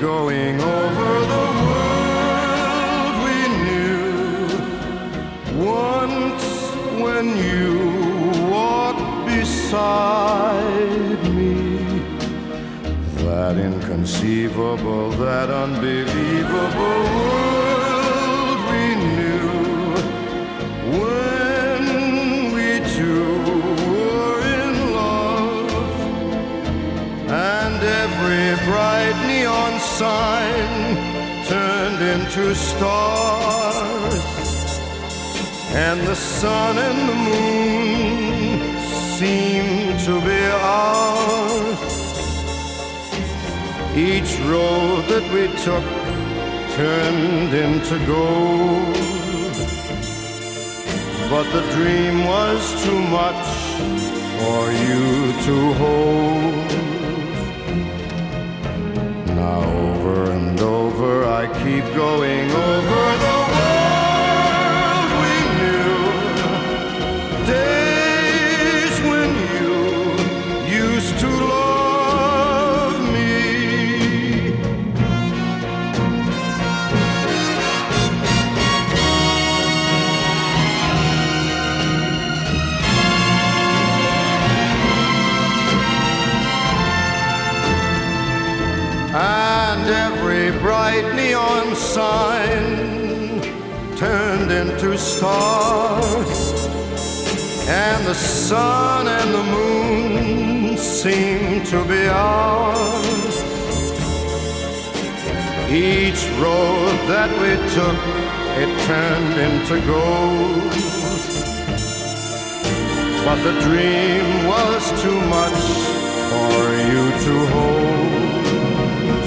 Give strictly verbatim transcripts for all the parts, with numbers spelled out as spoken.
going over the world we knew. Once when you walked beside me, that inconceivable, that unbelievable world we knew. When we two were in love, and every bright neon sign turned into stars, and the sun and the moon seemed to be ours. Each road that we took turned into gold, but the dream was too much for you to hold. Now over and over I keep going over the world we knew. Days when you used to love me. And every bright neon sign turned into stars, and the sun and the moon seemed to be ours. Each road that we took, it turned into gold, but the dream was too much for you to hold.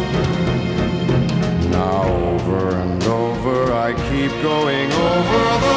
Now over and over I keep going over the